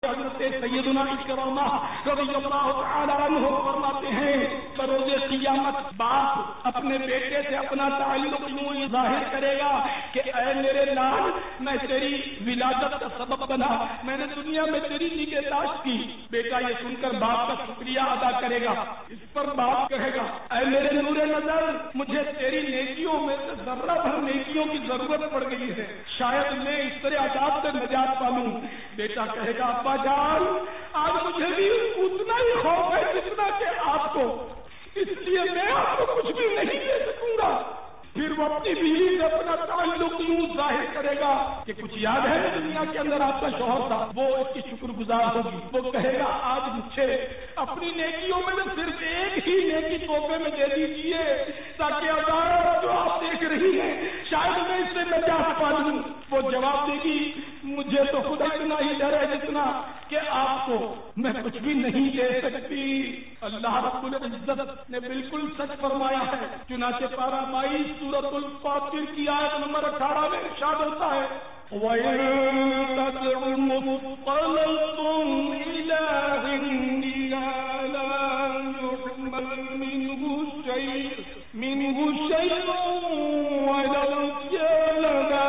حضرت سیدنا اکرامہ رضی اللہ تعالی عنہ فرماتے ہیں بروز قیامت باپ اپنے بیٹے سے اپنا تعلق یوں ظاہر کرے گا کہ اے میرے لال میں تیری ولادت کا سبب بنا، میں نے دنیا میں تیری نگہداشت کی۔ بیٹا یہ سن کر باپ کا شکریہ ادا کرے گا۔ اس پر باپ کہے گا اے میرے نور نظر، مجھے تیری نیکیوں میں سے ذرہ بھر نیکیوں کی ضرورت پڑ گئی ہے، شاید میں اس طرح عذاب سے نجات پالوں۔ بیٹا کہے گا ابا جان آج مجھے بھی اتنا ہی خوف ہے جتنا کہ آپ کو، اس لیے میں آپ کو کچھ بھی نہیں دے سکوں گا۔ پھر وہ اپنی بیوی سے اپنا تعلق یوں ظاہر کرے گا کہ کچھ یاد ہے دنیا کے اندر آپ کا شوہر تھا، وہ اس کی شکر گزار ہوگی۔ وہ کہے گا آج مجھے اپنی نیکیوں میں سے صرف ایک ہی نیکی تحفے میں دے دیجیے تاکہ عذاب جو آپ دیکھ رہی ہیں شاید میں اس سے نجات پالوں۔ وہ جواب دے گی مجھے تو خدا اتنا ہی ڈر ہے جتنا کہ آپ کو میں کچھ بھی نہیں دے سکتی۔ اللہ رب العزت نے بالکل سچ فرمایا ہے۔ چنانچہ پارہ 22 سورۃ الفاطر کی آیت نمبر 18 میں ارشاد ہوتا ہے وَإِن تَدْعُ مُثْقَلَةٌ إِلَىٰ غَيْرِهَا لَا يُحْمَلْ مِنْهُ شَيْءٌ وَلَوْ كَانَ ذَا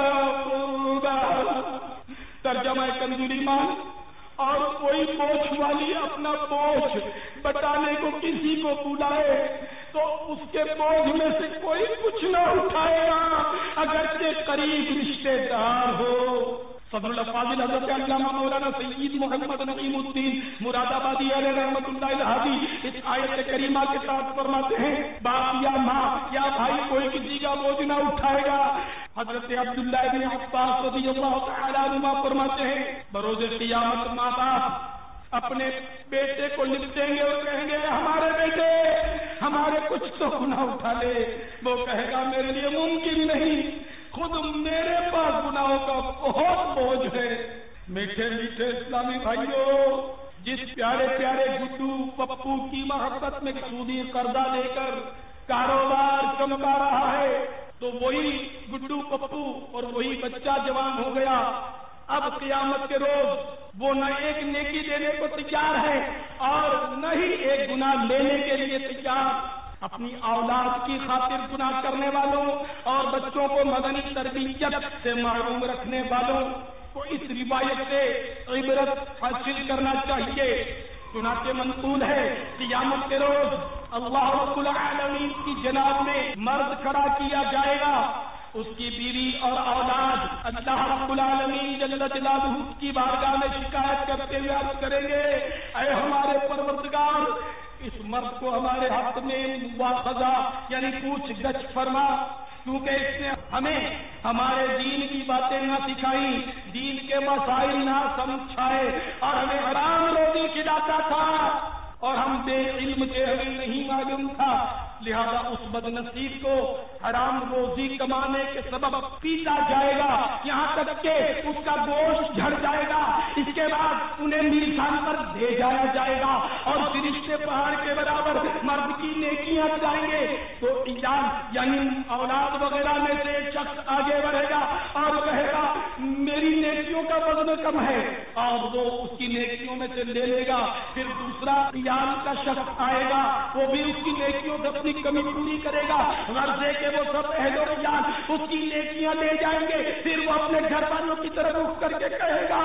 قُرْبَىٰ۔ ترجمہ کنزُل ایمان، اور کوئی بوجھ والی اپنا بوجھ بٹانے کو کسی کو بلائے تو اس کے بوجھ میں سے کوئی کچھ نہ اٹھائے گا اگرچہ قریب رشتے دار ہو۔ صدر الفاضل حضرت علامہ مولانا سید محمد نعیم الدین مراد آبادی علیہ رحمۃ اللہ الہادی اس آیت کریمہ کے ساتھ فرماتے ہیں باپ یا ماں یا بھائی کوئی کسی کا بوجھ نہ اٹھائے گا۔ حضرت عبداللہ بن عباس رضی اللہ تعالی عنہما فرماتے ہیں بروز قیامت ماں باپ اپنے بیٹے کو لپٹیں گے اور کہیں گے ہمارے بیٹے ہمارے کچھ تو گناہ اٹھا لے۔ وہ کہے گا میرے لیے ممکن نہیں، خود میرے پاس گناہوں کا بہت بوجھ ہے۔ میٹھے میٹھے اسلامی بھائیوں، جس پیارے پیارے گڈو پپو کی محبت میں سودی قرضہ لے کر کاروبار چمکا رہا ہے تو وہی گڈو پپو اور وہی بچہ جوان ہو گیا۔ اب قیامت کے روز وہ نہ ایک نیکی دینے کو تیار ہے اور نہ ہی ایک گناہ لینے کے لیے تیار۔ اپنی اولاد کی خاطر گناہ کرنے والوں اور بچوں کو مدنی تربیت سے محروم رکھنے والوں کو اس روایت سے عبرت حاصل کرنا چاہیے۔ چنانچہ منقول ہے قیامت کے روز اللہ رب العالمین کی جناب میں مرد کھڑا کیا جائے گا، اس کی بیوی اور اولاد اللہ رب العالمین جل جلالہ کی بارگاہ میں شکایت کرتے ہوئے عرض کریں گے اے ہمارے پروردگار اس مرد کو ہمارے حق میں مواخذہ یعنی پوچھ گچھ فرما، کیونکہ اس نے ہمیں ہمارے دین کی باتیں نہ سکھائی، دین کے مسائل نہ سمجھائے اور ہمیں حرام روزی کھلاتا تھا اور ہم بے علم تھے، ہمیں نہیں معلوم تھا، لہذا اس بد نصیب کو حرام روزی کمانے کے سبب پیٹا جائے گا یہاں تک کہ اس کا گوشت جھڑ جائے گا، اس کے بعد انہیں میزان پر دے جایا جائے گا اور فرشتے پہاڑ کے برابر مرد کی نیکیاں جائیں گے تو ایجاد یعنی اولاد وغیرہ میں سے ایک شخص آگے بڑھے گا اور کہے گا میری نیکیوں کا وزن کم ہے اور وہ اس کی نیکیوں میں سے لے لے گا، پھر دوسرا ایام کا شخص آئے گا وہ بھی اس کی نیکیوں سے اپنی کمی پوری کرے گا، غرض ہے کہ وہ سب اہل و عیال اس کی نیکیاں لے جائیں گے، پھر وہ اپنے گھر والوں کی طرف رخ کر کے کہے گا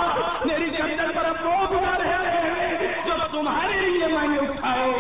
میری گردن پر وہ گناہ رہ رہے ہیں جو تمہارے لیے میں نے اٹھائے،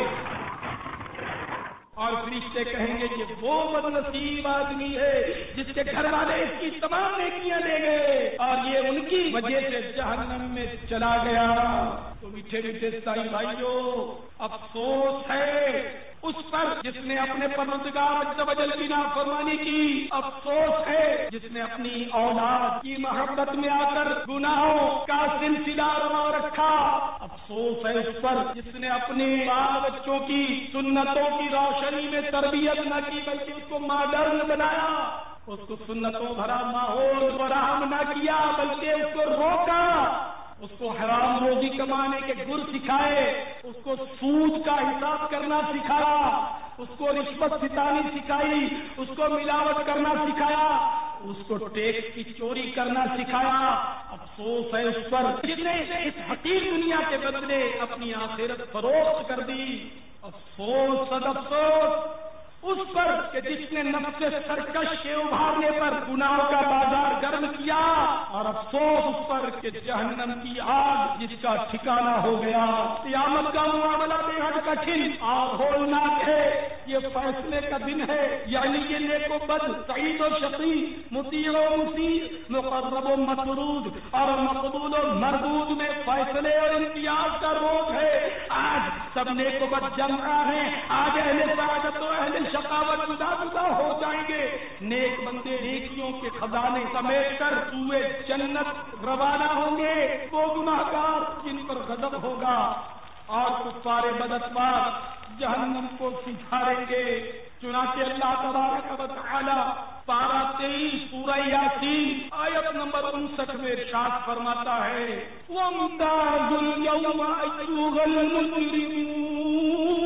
اور فرشتے کہیں گے کہ وہ بد نصیب آدمی ہے جس کے گھر والے اس کی تمام نیکیاں لے گئے اور یہ ان کی وجہ سے جہنم میں چلا گیا۔ تو میٹھے میٹھے سائی بھائیوں، افسوس ہے اس پر جس نے اپنے پروردگار عز و جل کی نافرمانی کی، افسوس ہے جس نے اپنی اولاد کی محبت میں آ کر گناہوں کا سلسلہ روا رکھا، افسوس ہے اس پر جس نے اپنے بال بچوں کی سنتوں کی روشنی میں تربیت نہ کی بلکہ اس کو ماڈرن بنایا، اس کو سنتوں بھرا ماحول فراہم نہ کیا بلکہ اس کو روکا، اس کو حرام روزی کمانے کے گر سکھائے، اس کو سود کا حساب کرنا سکھایا، اس کو رشوت ستانی سکھائی، اس کو ملاوٹ کرنا سکھایا، اس کو ٹیکس کی چوری کرنا سکھایا۔ افسوس ہے اس پر جس نے اس حقیر دنیا کے بدلے اپنی آخرت فروخت کر دی. افسوس صد افسوس اس پر کہ جس نے نفس سرکش کے ابھارنے پر گناہوں کا بازار گرم کیا، اور افسوس اس پر کہ جہنم کی آگ جس کا ٹھکانہ ہو گیا. قیامت کا معاملہ بے حد کٹھن اور ہولناک ہے. یہ فیصلے کا دن ہے، یعنی یہ نیک و بد، سعید و شقی، مطیع و مسیع، مقرب و مطرود اور مقبول و مردود میں فیصلے اور امتیاز کا روز ہے. آج سب نیک و بد جمع ہیں. آج اہل سعادت و اہل شقاوت جدا جدا ہو جائیں گے. نیک بندے نیکیوں کے خزانے سمیٹ کر سوئے جنت روانہ ہوں گے. وہ گناہگار جن پر غضب ہوگا اور کفار بدعتبار جہنم کو سنجھاریں گے. چنانچہ اللہ تبارک و تعالی پارہ 23 سورہ یاسین آیت نمبر 59 میں ارشاد فرماتا ہے وَامْتَازُوا الْيَوْمَ أَيُّهَا الْمُجْرِمُونَ،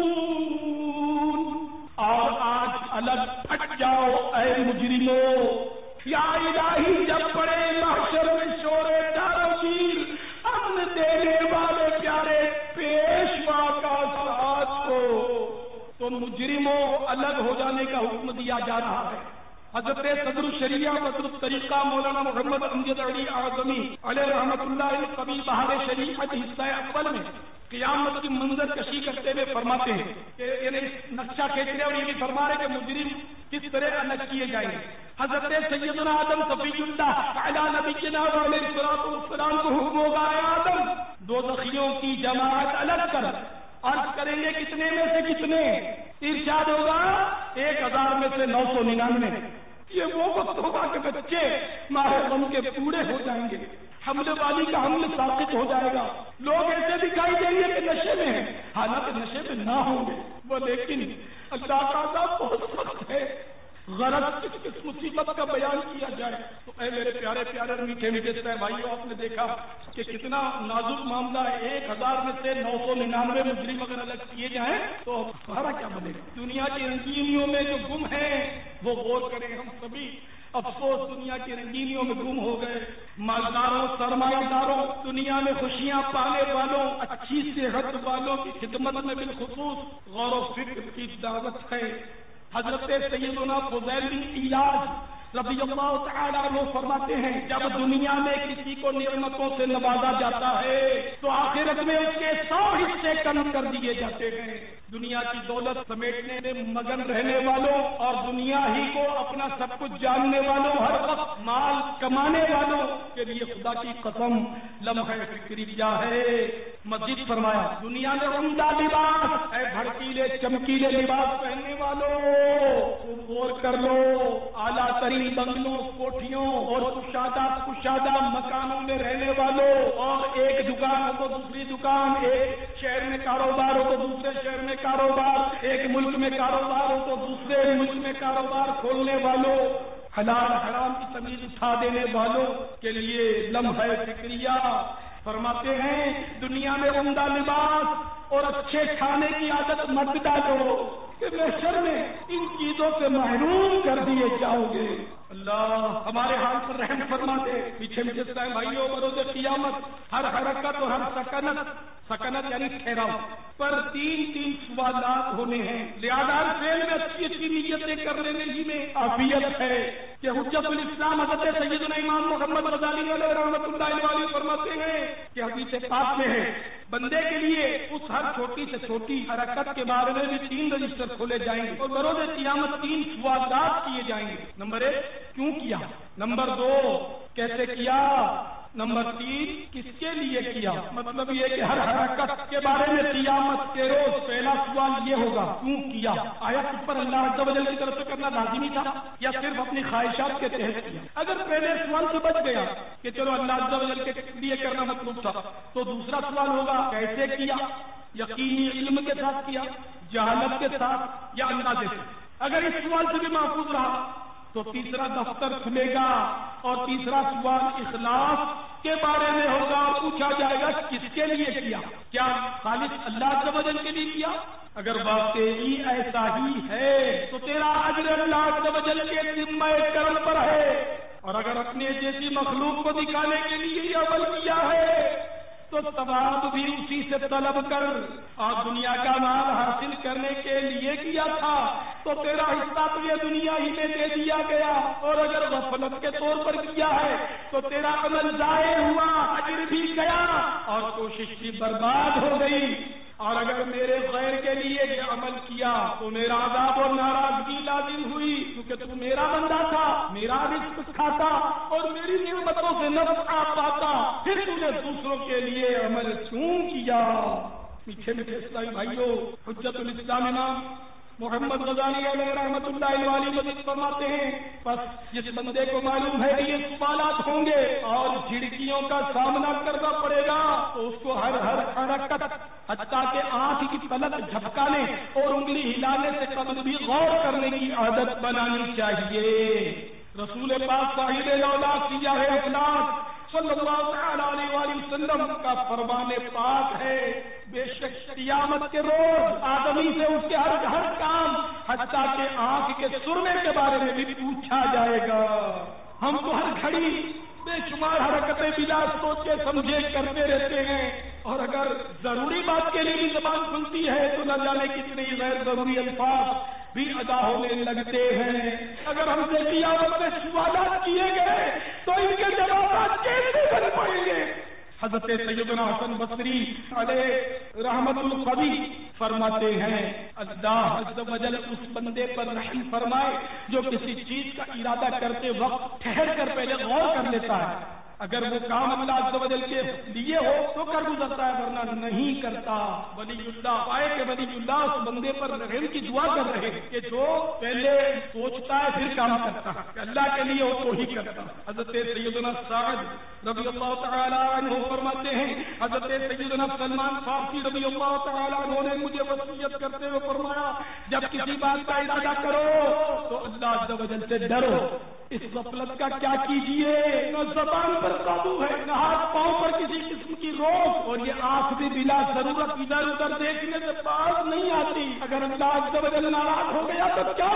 اور آج الگ پھٹ جاؤ اے مجرموں. یا الہی جب بڑے محشر میں شور تارویر امن دینے والے پیارے پیشوا کا ساتھ ہو تو مجرموں الگ ہو جانے کا حکم دیا جا رہا ہے. حضرت صدر الشریعہ صدر الطریقہ مولانا محمد امجد علی اعظمی علیہ رحمت اللہ کبھی بہار شریعت حصہ اول میں قیامت کی منظر کشی کرتے ہوئے فرماتے ہیں کہ یعنی نقشہ کھینچ رہے اور یہ بھی فرما رہے کہ مجرم کس طرح الگ کیے جائیں گے. حضرت سیدنا آدم صفی اللہ علی نبینا علیہ السلام کو حکم ہوگا اے آدم دوزخیوں کی جماعت الگ کر. عرض کریں گے کتنے میں سے کتنے؟ ارشاد ہوگا 1000 میں سے 999. یہ وہ وقت ہوگا کہ بچے ماہ غم کے پورے ہو جائیں گے. حمل والی کا حمل ساقط ہو جائے گا. لوگ ایسے دکھائی دیں گے کہ نشے میں ہیں، حالانکہ نشے میں نہ ہوں گے وہ، لیکن اللہ تعالیٰ بہت سخت ہے. غرض اس مصیبت کا بیان کیا جائے تو اے میرے پیارے پیارے میٹھے میٹھے سے بھائیو، آپ نے دیکھا کہ کتنا نازک معاملہ ہے. 1000 میں سے 999 مجرم اگر الگ کیے جائیں تو ہمارا کیا بنے گا؟ دنیا کی رنگینیوں میں جو گم ہیں وہ غور کریں ہم سبھی. افسوس دنیا کی رنگینیوں میں گم ہو گئے. مالداروں سرمایہ داروں دنیا میں خوشیاں پانے والوں اچھی صحت والوں کی خدمت میں بالخصوص غور و فکر کی دعوت ہے. حضرت سیدنا فضیل بن عیاض رضی اللہ تعالیٰ عنہ فرماتے ہیں جب دنیا میں کسی کو نعمتوں سے نوازا جاتا ہے تو آخرت میں اس کے 100 حصے کم کر دیے جاتے ہیں. دنیا کی دولت سمیٹنے میں مگن رہنے والوں اور دنیا ہی کو اپنا سب کچھ جاننے والوں، ہر وقت مال کمانے والوں کے لیے خدا کی قسم لمحہ فکری کیا ہے. مزید فرمایا دنیا میں عمدہ لباس اے بھڑکیلے چمکیلے لباس پہننے والوں غور کر لو، اعلیٰ ترین بنگلوں کوٹھیوں اور کشادہ مکانوں میں رہنے والوں، اور ایک دکان ہو تو دوسری دکان، ایک شہر میں کاروبار ہو تو دوسرے شہر میں کاروبار، ایک ملک میں کاروبار ہو تو دوسرے ملک میں کاروبار کھولنے والوں، حلال حرام کی تمیز اٹھا دینے والوں کے لیے لمحہ فکریہ. فرماتے ہیں دنیا میں عمدہ لباس اور اچھے کھانے کی عادت مت ڈالو کہ محشر میں ان چیزوں سے محروم کر دیے جاؤ گے. اللہ ہمارے حال پر رحم فرما دے. پیچھے میں جس بھائیوں بروز قیامت ہر حرکت اور ہر سکنت یعنی ٹھہراؤ پر 3 سوالات ہونے ہیں. لہذا فعل میں اچھی نیتیں کر لینے ہی میں عافیت ہے کہ حجت الاسلام حضرت سیدنا امام محمد غزالی علیہ رحمۃ اللہ علیہ فرماتے ہیں کہ حدیث پاک میں ہے بندے کے لیے اس ہر چھوٹی سے چھوٹی حرکت کے بارے میں بھی 3 رجسٹر کھولے جائیں گے اور بروز قیامت 3 سوالات کیے جائیں گے. نمبر 1 کیوں کیا، نمبر 2 کیسے کیا، نمبر 3 کس کے لیے کیا. مطلب یہ کہ ہر حرکت کے بارے میں قیامت کے روز پہلا سوال یہ ہوگا کیوں کیا. آیا اس پر اللہ عز و جل کی طرف سے کرنا لازمی تھا یا صرف اپنی خواہشات کے تحت کیا. اگر پہلے سوال سے بچ گیا کہ چلو اللہ عز و جل کے لیے کرنا مطلوب تھا تو دوسرا سوال ہوگا کیسے کیا، یقینی علم کے ساتھ کیا، جہالت کے ساتھ یا اندازے سے. اگر اس سوال سے بھی محفوظ رہا تو تیسرا دفتر کھلے گا اور تیسرا سوال اخلاص کے بارے میں ہوگا. پوچھا جائے گا کس کے لیے کیا، کیا خالص اللہ عز و جل کے لیے کیا. اگر واقعی ایسا ہی ہے تو تیرا اجر اللہ عز و جل کے ذمہ کرم پر ہے اور اگر اپنے جیسی مخلوق کو دکھانے کے لیے یہ عمل کیا ہے تو ثواب بھی اسی سے طلب کر، اور دنیا کا مال حاصل کرنے کے لیے کیا تھا تو تیرا حصہ تو یہ دنیا ہی میں دے دیا گیا، اور اگر غفلت کے طور پر کیا ہے تو تیرا عمل ضائع ہوا، اجر بھی گیا اور کوشش بھی برباد ہو گئی۔ اور اگر میرے غیر کے لیے یہ عمل کیا تو میرا عذاب اور ناراضگی لازم ہوئی، کیونکہ تو میرا بندہ تھا، میرا رزق کھاتا اور میری نعمتوں سے نفع پاتا، پھر تو نے دوسروں کے لیے عمل کیوں کیا؟ میٹھے میٹھے اسلامی بھائیوں، حجت الاسلام امام محمد غزالی علیہ رحمۃ اللہ علیہ مزید فرماتے ہیں، بس جس بندے کو معلوم ہے کہ یہ سوالات ہوں گے اور جھڑکیوں کا سامنا کرنا پڑے گا تو اس کو ہر حرکت حتیٰ کہ آنکھ کی پلک جھپکانے اور انگلی ہلانے سے قبل بھی غور کرنے کی عادت بنانی چاہیے۔ رسول پاک صاحب الاولاد سیاہ افلاک صلی اللہ تعالی علیہ وآلہ وسلم کا فرمان پاک ہے، بے شک قیامت کے روز آدمی سے اس کے ہر کام حتیٰ کہ آنکھ کے سرمے کے بارے میں بھی پوچھا جائے گا۔ ہم تو ہر گھڑی بے شمار حرکتیں بلا سوچے سمجھے کرتے رہتے ہیں، اور اگر ضروری بات کے لیے بھی زبان کھلتی ہے تو نہ جانے کتنے غیر ضروری الفاظ بھی ادا ہونے لگتے ہیں۔ اگر ہم سے قیامت میں سوالات کیے گئے تو ان کے جوابات کیسے بن پائیں گے؟ حضرت سیدنا حسن بصری علیہ رحمت القوی فرماتے ہیں، اللہ عز و جل اس بندے پر رحم فرمائے جو کسی چیز کا ارادہ کرتے وقت ٹھہر کر پہلے غور کر لیتا ہے، اگر وہ کام اللہ عز و جل کے لیے ہو تو کر گزرتا ہے، ورنہ نہیں کرتا۔ ولی اللہ پائے کہ ولی اللہ اس بندے پر رحم کی دعا کر رہے کہ جو پہلے سوچتا ہے پھر کام کرتا ہے، کہ اللہ کے لیے ہو تو ہی کرتا۔ حضرت سیدنا سعد رضی اللہ تعالی عنہ فرماتے ہیں، حضرت سیدنا سلمان فارسی رضی اللہ تعالی عنہ نے مجھے وصیت کرتے ہوئے فرمایا، جب کسی بات کا ارادہ کرو تو اللہ عز و جل سے ڈرو۔ اس غفلت کا کیا کیجیے، نہ زبان پر قابو ہے، نہ ہاتھ پاؤں پر کسی قسم کی روک، اور یہ آنکھ بھی بلا ضرورت ادھر ادھر دیکھنے سے باز نہیں آتی۔ اگر اللہ عز و جل ناراض ہو گیا تو کیا